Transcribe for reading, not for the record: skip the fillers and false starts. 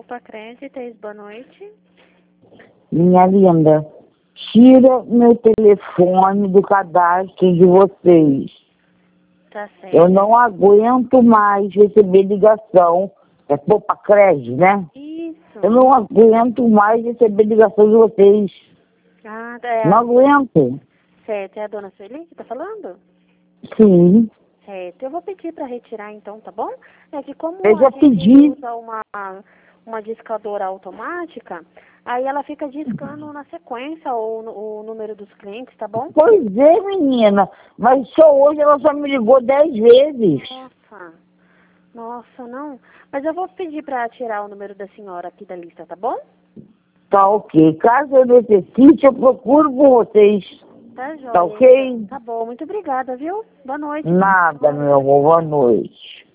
Opa, Créditos, boa noite. Minha linda, tira meu telefone do cadastro de vocês. Tá certo. Eu não aguento mais receber ligação. É pôr pra crédito, né? Isso. Eu não aguento mais receber ligação de vocês. Ah, Não aguento. certo. É a dona Sueli que tá falando? Sim. Certo. Eu vou pedir para retirar então, tá bom? É que como Eu já a gente pedi. usa uma discadora automática, aí ela fica discando na sequência o número dos clientes, tá bom? Pois é, menina. Mas só hoje ela só me ligou 10 vezes. Nossa, não. Mas eu vou pedir para tirar o número da senhora aqui da lista, tá bom? Tá ok. Caso eu necessite, eu procuro por vocês. Tá joia. Tá ok? Então. Tá bom, muito obrigada, viu? Boa noite. Nada, meu amor. Boa noite.